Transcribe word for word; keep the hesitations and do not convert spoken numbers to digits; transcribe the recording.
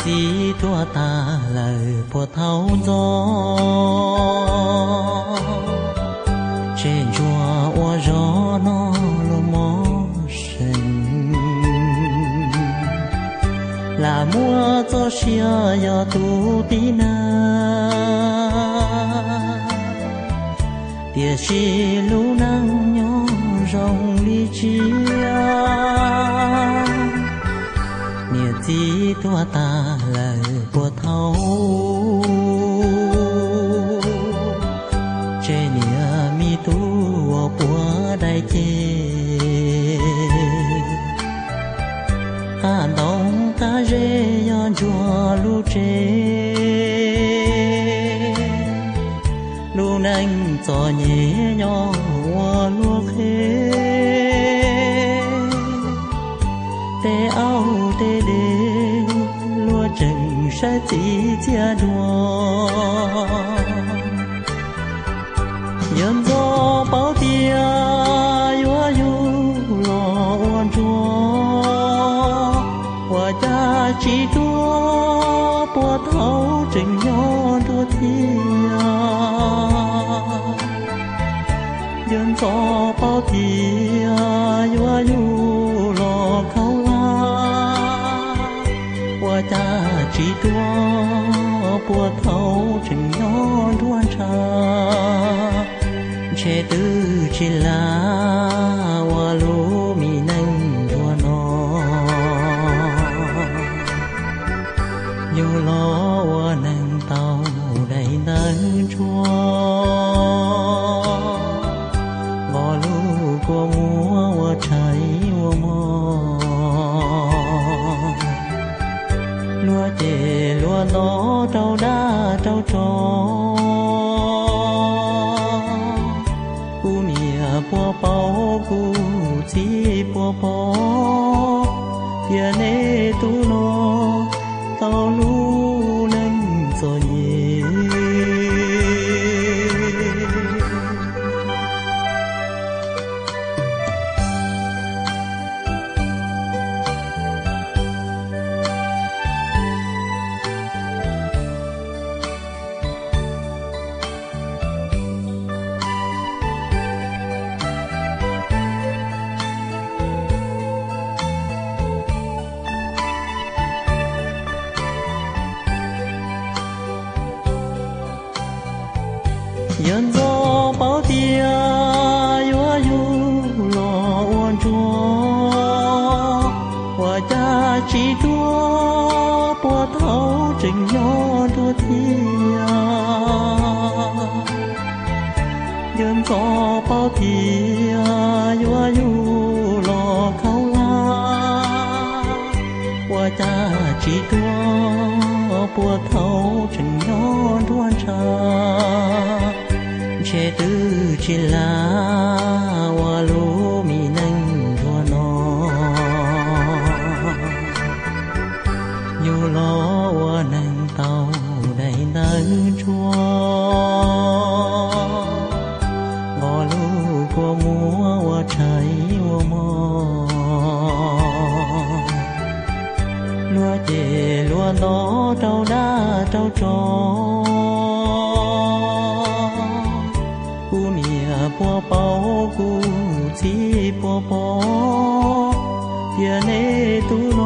gì tua ta lời của thấu gió trên chùa qua gió nó lo mó sình là mua cho xia ya tu tí na tia chi lu nắng nhỏ rong li chia nia chi tua ta lời của thấu trên nia mi tu của đại chê an đông ta rê yon chùa lu chê lu nanh cho nhẹ nhỏ hoa lúa khê tê áo tê đê lúa trừng sa tí chia đua nhân gió bao tia yua yu lo ôn chua hoa cha chỉ tua bùa thấu trừng nhỏ đua thia dân gió bao tia yua yu lo khâu hoa cha chỉ tua bùa thấu trừng nhỏ đua cha che tư chỉ là hoa lúa mi nâng đua nó yêu lo hoa nâng tàu đầy nâng chua ngõ lúa của mùa hoa trái hoa mò lúa chè lúa nó trâu đá trâu trò bùa bao cu chi bùa bó phía nê tu nó tao lu nâng rồi nhé nhân gió bao tia yua yu lo ôn chua hoa cha chỉ tua bùa thấu trừng nhỏ đua thia nhân gió bao tia yua yu lo khâu la hoa cha chỉ tua bùa thấu trừng nhỏ đua cha che tư chỉ là hoa lúa mi nâng đua nó nhiều lo hoa nâng tàu đầy nâng chua ngõ lúa của mùa hoa trái hoa mò lúa chè lúa nó trâu đá trâu trò bùa bao cu chi bùa bó phía nê tu